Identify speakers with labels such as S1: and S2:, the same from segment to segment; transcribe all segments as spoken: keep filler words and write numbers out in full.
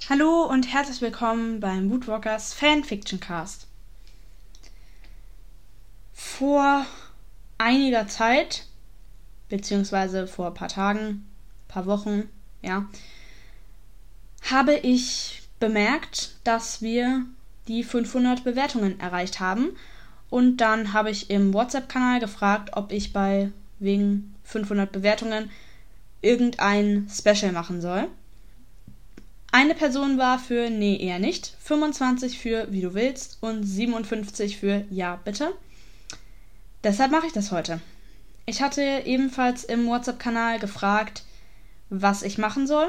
S1: Hallo und herzlich willkommen beim Woodwalkers Fanfiction Cast. Vor einiger Zeit, beziehungsweise vor ein paar Tagen, paar Wochen, ja, habe ich bemerkt, dass wir die fünfhundert Bewertungen erreicht haben. Und dann habe ich im WhatsApp-Kanal gefragt, ob ich bei wegen fünfhundert Bewertungen irgendein Special machen soll. Eine Person war für nee, eher nicht, fünfundzwanzig für wie du willst und siebenundfünfzig für ja, bitte. Deshalb mache ich das heute. Ich hatte ebenfalls im WhatsApp-Kanal gefragt, was ich machen soll.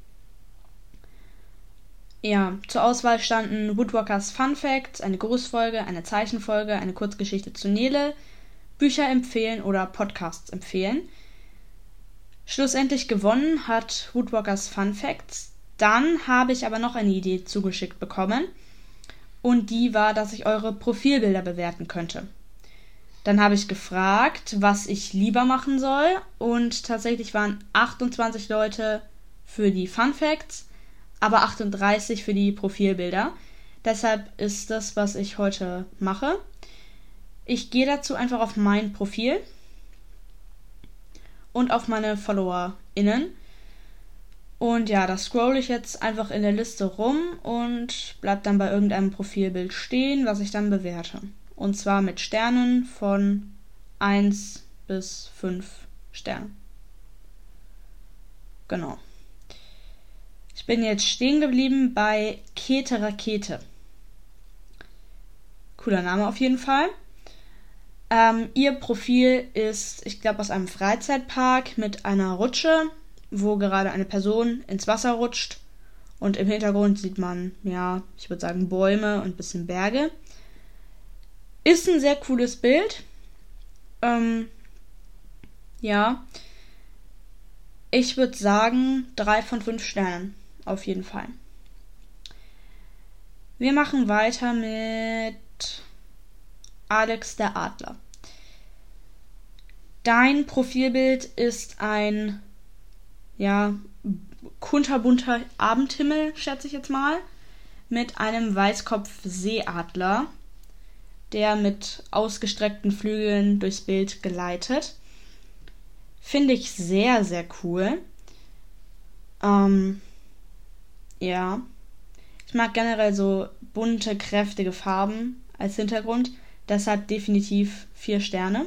S1: Ja, zur Auswahl standen Woodwalkers Fun Facts, eine Grußfolge, eine Zeichenfolge, eine Kurzgeschichte zu Nele, Bücher empfehlen oder Podcasts empfehlen. Schlussendlich gewonnen hat Woodwalkers Fun Facts. Dann habe ich aber noch eine Idee zugeschickt bekommen und die war, dass ich eure Profilbilder bewerten könnte. Dann habe ich gefragt, was ich lieber machen soll und tatsächlich waren achtundzwanzig Leute für die Fun Facts, aber achtunddreißig für die Profilbilder. Deshalb ist das, was ich heute mache. Ich gehe dazu einfach auf mein Profil und auf meine FollowerInnen. Und ja, da scroll ich jetzt einfach in der Liste rum und bleib dann bei irgendeinem Profilbild stehen, was ich dann bewerte. Und zwar mit Sternen von eins bis fünf Sternen. Genau. Ich bin jetzt stehen geblieben bei Kete Rakete. Cooler Name auf jeden Fall. Ähm, ihr Profil ist, ich glaube, aus einem Freizeitpark mit einer Rutsche, wo gerade eine Person ins Wasser rutscht und im Hintergrund sieht man, ja, ich würde sagen Bäume und ein bisschen Berge. Ist ein sehr cooles Bild. Ähm, ja. Ich würde sagen, drei von fünf Sternen. Auf jeden Fall. Wir machen weiter mit Alex der Adler. Dein Profilbild ist ein ja, kunterbunter Abendhimmel, schätze ich jetzt mal, mit einem Weißkopf-Seeadler, der mit ausgestreckten Flügeln durchs Bild gleitet. Finde ich sehr, sehr cool. Ähm, ja. Ich mag generell so bunte, kräftige Farben als Hintergrund, deshalb definitiv vier Sterne.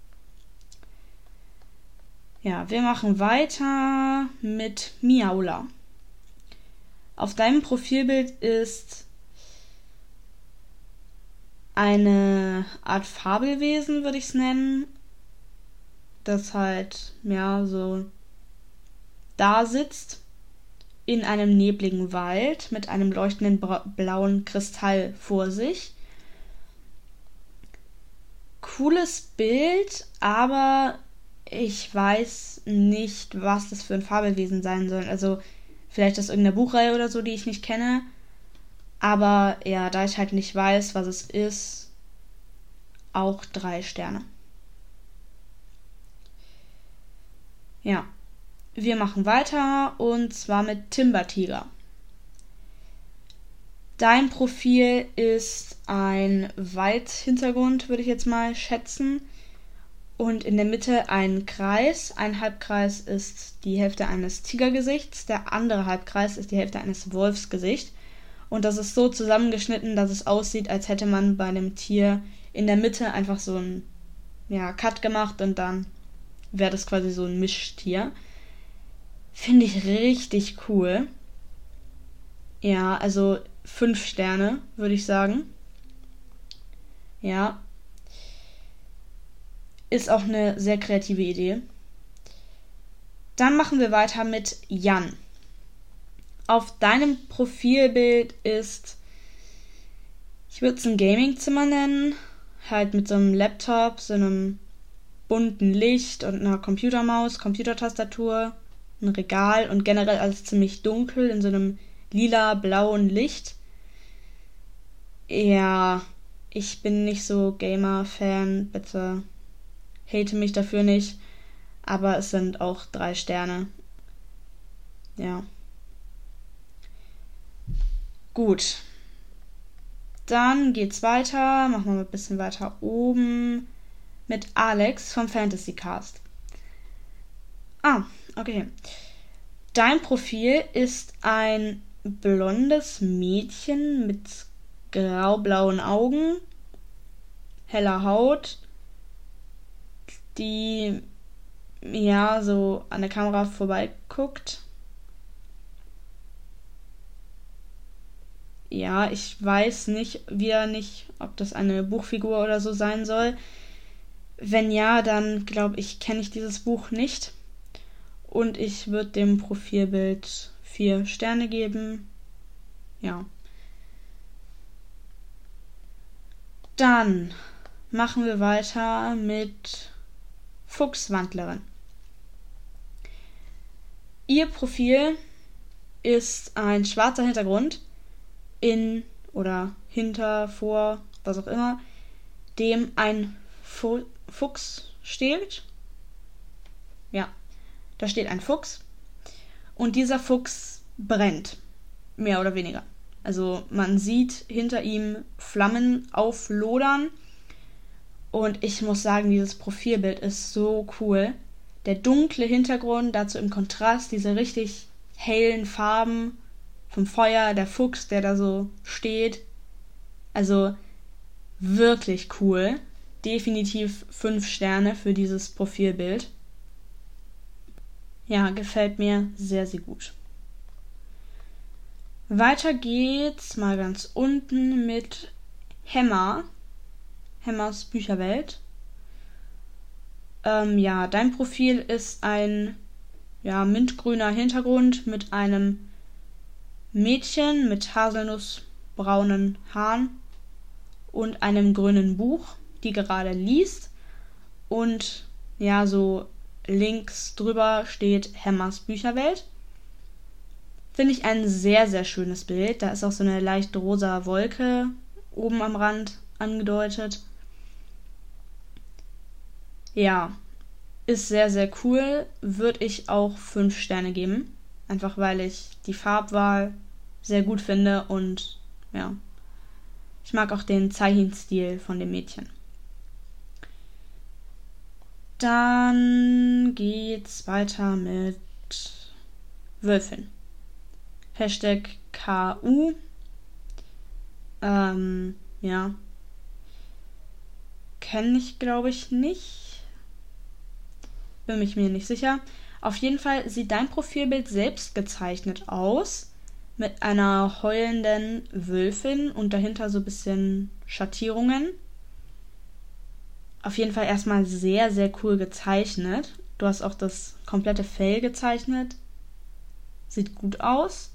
S1: Ja, wir machen weiter mit Miaula. Auf deinem Profilbild ist eine Art Fabelwesen, würde ich es nennen, das halt, ja, so da sitzt in einem nebligen Wald mit einem leuchtenden bra- blauen Kristall vor sich. Cooles Bild, aber ich weiß nicht, was das für ein Fabelwesen sein soll. Also vielleicht aus irgendeiner Buchreihe oder so, die ich nicht kenne. Aber ja, da ich halt nicht weiß, was es ist, auch drei Sterne. Ja, wir machen weiter und zwar mit Timbertiger. Dein Profil ist ein Waldhintergrund, würde ich jetzt mal schätzen. Und in der Mitte ein Kreis. Ein Halbkreis ist die Hälfte eines Tigergesichts, der andere Halbkreis ist die Hälfte eines Wolfsgesichts. Und das ist so zusammengeschnitten, dass es aussieht, als hätte man bei einem Tier in der Mitte einfach so einen ja, Cut gemacht und dann wäre das quasi so ein Mischtier. Finde ich richtig cool. Ja, also fünf Sterne, würde ich sagen. Ja. Ist auch eine sehr kreative Idee. Dann machen wir weiter mit Jan. Auf deinem Profilbild ist, ich würde es ein Gamingzimmer nennen, halt mit so einem Laptop, so einem bunten Licht und einer Computermaus, Computertastatur, ein Regal und generell alles ziemlich dunkel in so einem lila-blauen Licht. Ja, ich bin nicht so Gamer-Fan, bitte hate mich dafür nicht, aber es sind auch drei Sterne. Ja. Gut. Dann geht's weiter. Machen wir mal ein bisschen weiter oben mit Alex vom Fantasy Cast. Ah, okay. Dein Profil ist ein blondes Mädchen mit graublauen Augen, heller Haut, die ja so an der Kamera vorbeiguckt. Ja, ich weiß nicht, wieder nicht, ob das eine Buchfigur oder so sein soll. Wenn ja, dann glaube ich, kenne ich dieses Buch nicht. Und ich würde dem Profilbild vier Sterne geben. Ja. Dann machen wir weiter mit Fuchswandlerin. Ihr Profil ist ein schwarzer Hintergrund in oder hinter, vor, was auch immer, dem ein Fu- Fuchs steht. Ja, da steht ein Fuchs und dieser Fuchs brennt, mehr oder weniger. Also man sieht hinter ihm Flammen auflodern und ich muss sagen, dieses Profilbild ist so cool. Der dunkle Hintergrund, dazu im Kontrast diese richtig hellen Farben vom Feuer, der Fuchs, der da so steht. Also wirklich cool. Definitiv fünf Sterne für dieses Profilbild. Ja, gefällt mir sehr, sehr gut. Weiter geht's mal ganz unten mit Hemmer. Hemmers Bücherwelt. Ähm, ja, dein Profil ist ein ja, mintgrüner Hintergrund mit einem Mädchen mit haselnussbraunen Haaren und einem grünen Buch, die gerade liest. Und ja, so links drüber steht Hemmers Bücherwelt. Finde ich ein sehr, sehr schönes Bild. Da ist auch so eine leicht rosa Wolke oben am Rand angedeutet. Ja, ist sehr, sehr cool. Würde ich auch fünf Sterne geben. Einfach weil ich die Farbwahl sehr gut finde und ja, ich mag auch den Zeichenstil von dem Mädchen. Dann geht's weiter mit Wölfin. Hashtag K U. Ähm, ja. Kenne ich, glaube ich, nicht. Bin mich mir nicht sicher. Auf jeden Fall sieht dein Profilbild selbst gezeichnet aus. Mit einer heulenden Wölfin und dahinter so ein bisschen Schattierungen. Auf jeden Fall erstmal sehr, sehr cool gezeichnet. Du hast auch das komplette Fell gezeichnet. Sieht gut aus.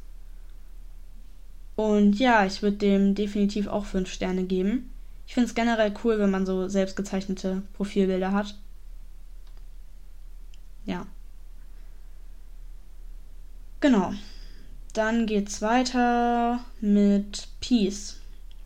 S1: Und ja, ich würde dem definitiv auch fünf Sterne geben. Ich finde es generell cool, wenn man so selbst gezeichnete Profilbilder hat. Ja. Genau. Dann geht's weiter mit Peace.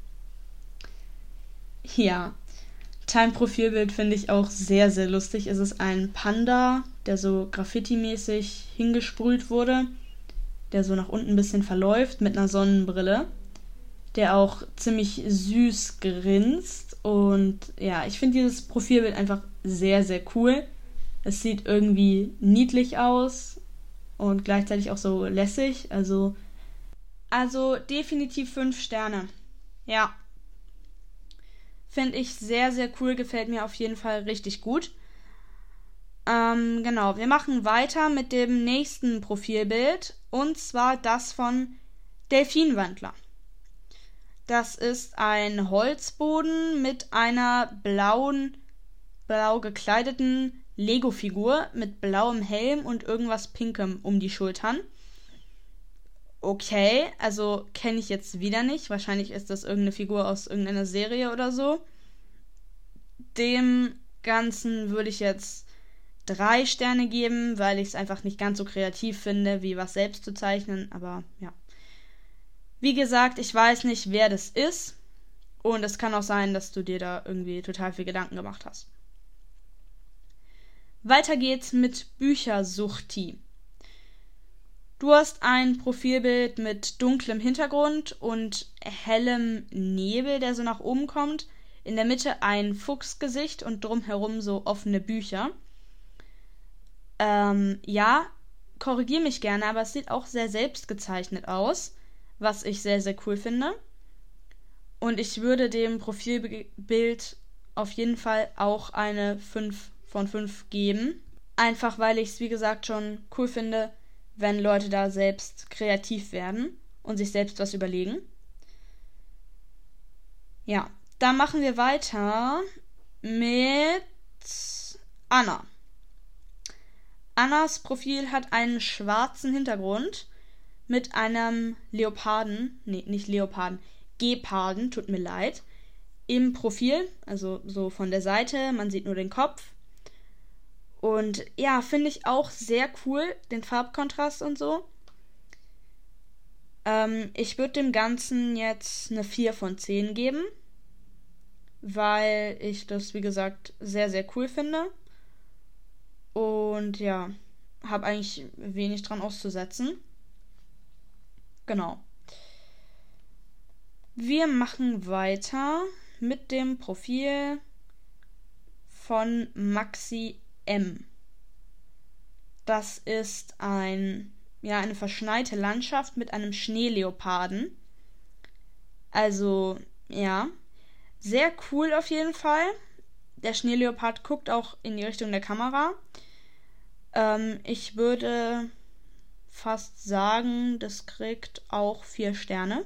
S1: Ja, dein Profilbild finde ich auch sehr, sehr lustig. Es ist ein Panda, der so Graffiti-mäßig hingesprüht wurde, der so nach unten ein bisschen verläuft mit einer Sonnenbrille, der auch ziemlich süß grinst. Und ja, ich finde dieses Profilbild einfach sehr, sehr cool. Es sieht irgendwie niedlich aus und gleichzeitig auch so lässig. Also, also definitiv fünf Sterne. Ja. Finde ich sehr, sehr cool. Gefällt mir auf jeden Fall richtig gut. Ähm, genau. Wir machen weiter mit dem nächsten Profilbild. Und zwar das von Delfinwandler. Das ist ein Holzboden mit einer blauen, blau gekleideten Lego-Figur mit blauem Helm und irgendwas Pinkem um die Schultern. Okay, also kenne ich jetzt wieder nicht. Wahrscheinlich ist das irgendeine Figur aus irgendeiner Serie oder so. Dem Ganzen würde ich jetzt drei Sterne geben, weil ich es einfach nicht ganz so kreativ finde, wie was selbst zu zeichnen. Aber ja. Wie gesagt, ich weiß nicht, wer das ist. Und es kann auch sein, dass du dir da irgendwie total viel Gedanken gemacht hast. Weiter geht's mit Büchersuchti. Du hast ein Profilbild mit dunklem Hintergrund und hellem Nebel, der so nach oben kommt. In der Mitte ein Fuchsgesicht und drumherum so offene Bücher. Ähm, ja, korrigiere mich gerne, aber es sieht auch sehr selbstgezeichnet aus, was ich sehr, sehr cool finde. Und ich würde dem Profilbild auf jeden Fall auch eine fünf von fünf geben. Einfach weil ich es, wie gesagt, schon cool finde, wenn Leute da selbst kreativ werden und sich selbst was überlegen. Ja, dann machen wir weiter mit Anna. Annas Profil hat einen schwarzen Hintergrund mit einem Leoparden, nee, nicht Leoparden, Geparden, tut mir leid, im Profil, also so von der Seite, man sieht nur den Kopf. Und ja, finde ich auch sehr cool, den Farbkontrast und so. Ähm, ich würde dem Ganzen jetzt eine vier von zehn geben, weil ich das, wie gesagt, sehr, sehr cool finde. Und ja, habe eigentlich wenig dran auszusetzen. Genau. Wir machen weiter mit dem Profil von Maxi M. Das ist ein, ja, eine verschneite Landschaft mit einem Schneeleoparden. Also, ja, sehr cool auf jeden Fall. Der Schneeleopard guckt auch in die Richtung der Kamera. Ähm, ich würde fast sagen, das kriegt auch vier Sterne.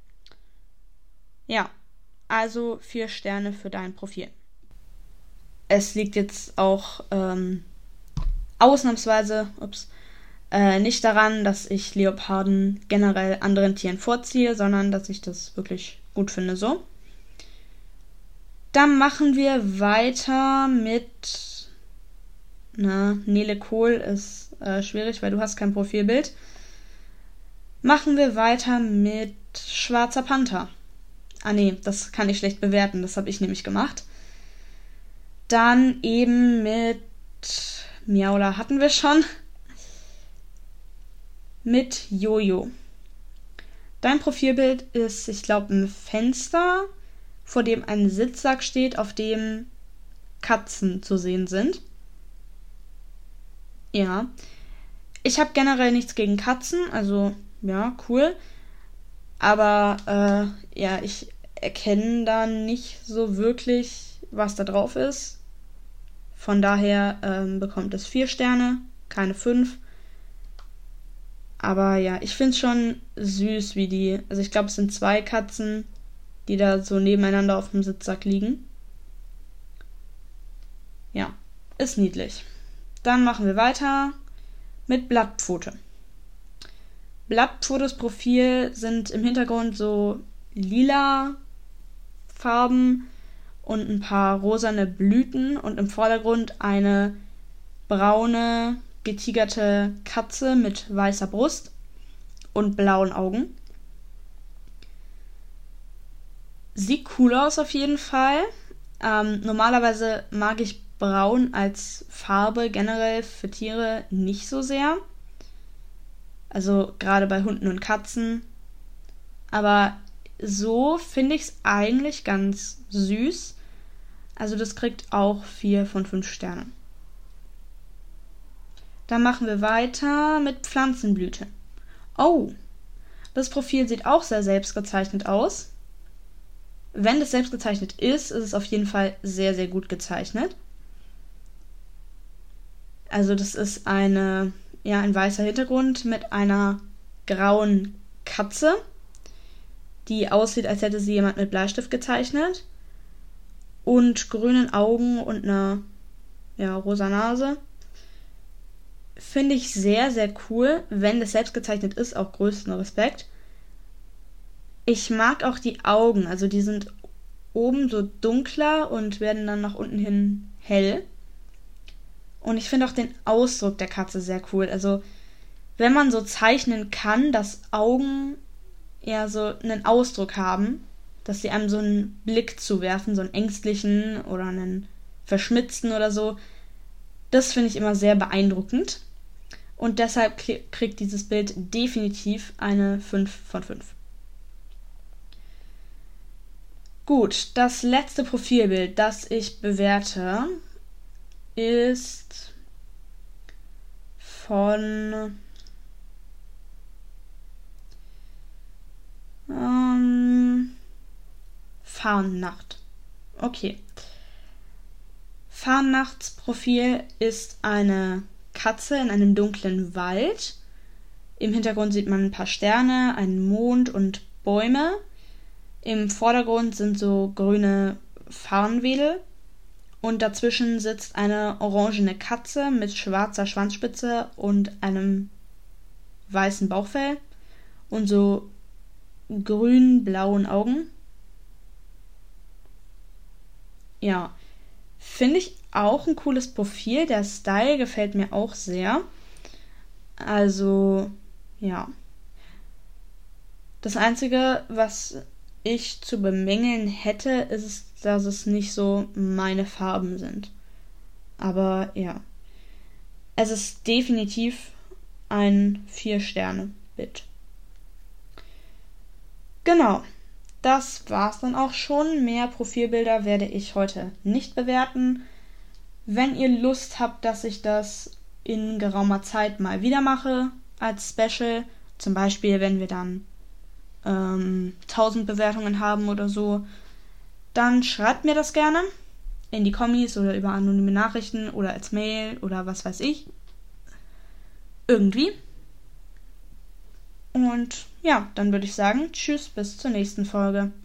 S1: Ja, also vier Sterne für dein Profil. Es liegt jetzt auch ähm, ausnahmsweise ups, äh, nicht daran, dass ich Leoparden generell anderen Tieren vorziehe, sondern dass ich das wirklich gut finde so. Dann machen wir weiter mit na, Nele Kohl ist äh, schwierig, weil du hast kein Profilbild. Machen wir weiter mit Schwarzer Panther. Ah nee, das kann ich schlecht bewerten, das habe ich nämlich gemacht. Dann eben mit Miaula hatten wir schon. Mit Jojo. Dein Profilbild ist, ich glaube, ein Fenster, vor dem ein Sitzsack steht, auf dem Katzen zu sehen sind. Ja. Ich habe generell nichts gegen Katzen, also ja, cool. Aber äh, ja, ich erkenne da nicht so wirklich, was da drauf ist. Von daher ähm, bekommt es vier Sterne, keine fünf. Aber ja, ich finde es schon süß, wie die. Also ich glaube, es sind zwei Katzen, die da so nebeneinander auf dem Sitzsack liegen. Ja, ist niedlich. Dann machen wir weiter mit Blattpfote. Blattpfotes Profil sind im Hintergrund so lila Farben und ein paar rosane Blüten und im Vordergrund eine braune, getigerte Katze mit weißer Brust und blauen Augen. Sieht cool aus auf jeden Fall. Ähm, normalerweise mag ich Braun als Farbe generell für Tiere nicht so sehr. Also gerade bei Hunden und Katzen. Aber so finde ich es eigentlich ganz süß. Also das kriegt auch vier von fünf Sternen. Dann machen wir weiter mit Pflanzenblüte. Oh, das Profil sieht auch sehr selbstgezeichnet aus. Wenn es selbstgezeichnet ist, ist es auf jeden Fall sehr, sehr gut gezeichnet. Also das ist eine, ja, ein weißer Hintergrund mit einer grauen Katze, die aussieht, als hätte sie jemand mit Bleistift gezeichnet. Und grünen Augen und einer, ja, rosa Nase. Finde ich sehr, sehr cool. Wenn das selbst gezeichnet ist, auch größten Respekt. Ich mag auch die Augen. Also die sind oben so dunkler und werden dann nach unten hin hell. Und ich finde auch den Ausdruck der Katze sehr cool. Also wenn man so zeichnen kann, dass Augen eher so einen Ausdruck haben, dass sie einem so einen Blick zuwerfen, so einen ängstlichen oder einen verschmitzten oder so, das finde ich immer sehr beeindruckend. Und deshalb kriegt dieses Bild definitiv eine fünf von fünf. Gut, das letzte Profilbild, das ich bewerte, ist von ähm, Fahrnacht. Okay. Fahrnachts Profil ist eine Katze in einem dunklen Wald. Im Hintergrund sieht man ein paar Sterne, einen Mond und Bäume. Im Vordergrund sind so grüne Farnwedel und dazwischen sitzt eine orangene Katze mit schwarzer Schwanzspitze und einem weißen Bauchfell und so grün-blauen Augen. Ja, finde ich auch ein cooles Profil. Der Style gefällt mir auch sehr. Also, ja. Das Einzige, was ich zu bemängeln hätte, ist, dass es nicht so meine Farben sind. Aber ja. Es ist definitiv ein vier Sterne Bild. Genau. Das war's dann auch schon. Mehr Profilbilder werde ich heute nicht bewerten. Wenn ihr Lust habt, dass ich das in geraumer Zeit mal wieder mache als Special, zum Beispiel, wenn wir dann ähm, tausend Bewertungen haben oder so, dann schreibt mir das gerne in die Kommis oder über anonyme Nachrichten oder als Mail oder was weiß ich. Irgendwie. Und ja, dann würde ich sagen, tschüss, bis zur nächsten Folge.